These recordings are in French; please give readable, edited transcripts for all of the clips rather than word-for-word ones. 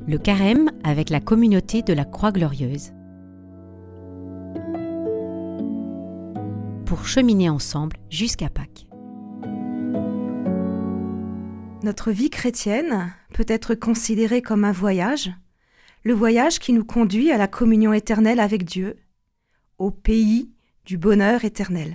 Le Carême avec la communauté de la Croix-Glorieuse. Pour cheminer ensemble jusqu'à Pâques. Notre vie chrétienne peut être considérée comme un voyage, le voyage qui nous conduit à la communion éternelle avec Dieu, au pays du bonheur éternel.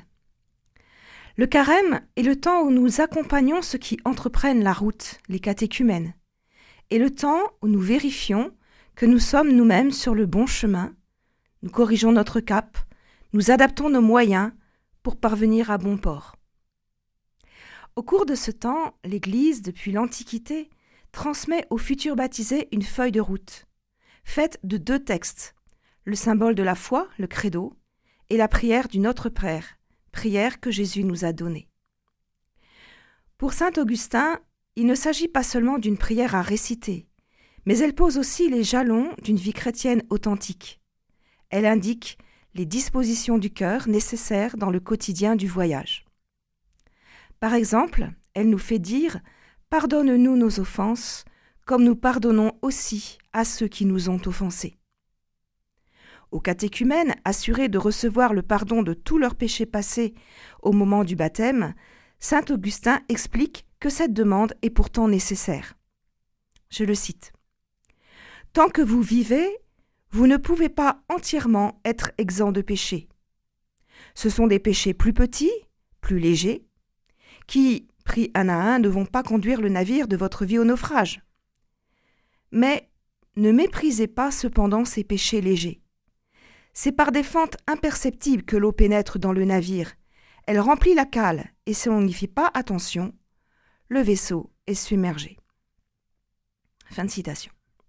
Le Carême est le temps où nous accompagnons ceux qui entreprennent la route, les catéchumènes, et le temps où nous vérifions que nous sommes nous-mêmes sur le bon chemin, nous corrigeons notre cap, nous adaptons nos moyens pour parvenir à bon port. Au cours de ce temps, l'Église, depuis l'Antiquité, transmet aux futurs baptisés une feuille de route, faite de 2 textes, le symbole de la foi, le credo, et la prière du Notre Père, prière que Jésus nous a donnée. Pour saint Augustin, il ne s'agit pas seulement d'une prière à réciter, mais elle pose aussi les jalons d'une vie chrétienne authentique. Elle indique les dispositions du cœur nécessaires dans le quotidien du voyage. Par exemple, elle nous fait dire « Pardonne-nous nos offenses, comme nous pardonnons aussi à ceux qui nous ont offensés ». Aux catéchumènes, assurés de recevoir le pardon de tous leurs péchés passés au moment du baptême, saint Augustin explique que cette demande est pourtant nécessaire. Je le cite. « Tant que vous vivez, vous ne pouvez pas entièrement être exempt de péché. Ce sont des péchés plus petits, plus légers, qui, pris un à un, ne vont pas conduire le navire de votre vie au naufrage. Mais ne méprisez pas cependant ces péchés légers. C'est par des fentes imperceptibles que l'eau pénètre dans le navire. Elle remplit la cale, et si on n'y fait pas attention, le vaisseau est submergé. » Fin de citation.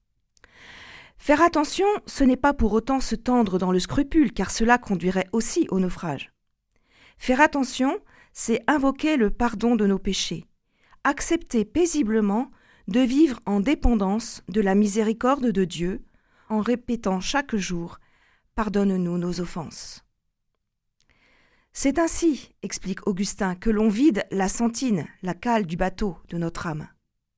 Faire attention, ce n'est pas pour autant se tendre dans le scrupule, car cela conduirait aussi au naufrage. Faire attention, c'est invoquer le pardon de nos péchés, accepter paisiblement de vivre en dépendance de la miséricorde de Dieu, en répétant chaque jour « Pardonne-nous nos offenses ». C'est ainsi, explique Augustin, que l'on vide la sentine, la cale du bateau de notre âme.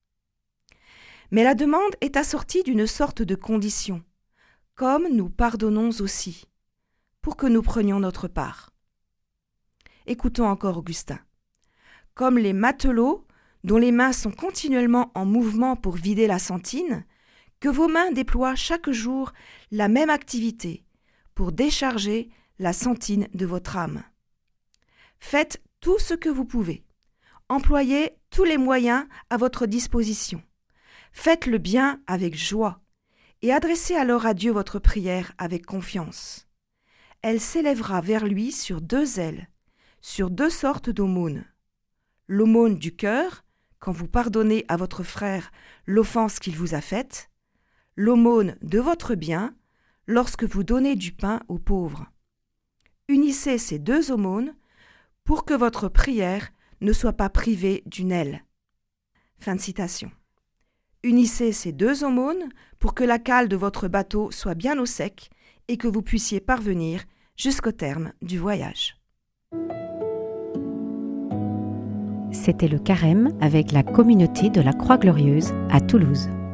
Mais la demande est assortie d'une sorte de condition, comme nous pardonnons aussi, pour que nous prenions notre part. Écoutons encore Augustin. « Comme les matelots, dont les mains sont continuellement en mouvement pour vider la sentine, que vos mains déploient chaque jour la même activité pour décharger la sentine de votre âme. Faites tout ce que vous pouvez. Employez tous les moyens à votre disposition. Faites le bien avec joie et adressez alors à Dieu votre prière avec confiance. Elle s'élèvera vers lui sur 2 ailes, sur 2 sortes d'aumônes. L'aumône du cœur, quand vous pardonnez à votre frère l'offense qu'il vous a faite, l'aumône de votre bien, lorsque vous donnez du pain aux pauvres. Unissez ces 2 aumônes pour que votre prière ne soit pas privée d'une aile. » Fin de citation. Unissez ces 2 aumônes pour que la cale de votre bateau soit bien au sec et que vous puissiez parvenir jusqu'au terme du voyage. C'était le Carême avec la communauté de la Croix-Glorieuse à Toulouse.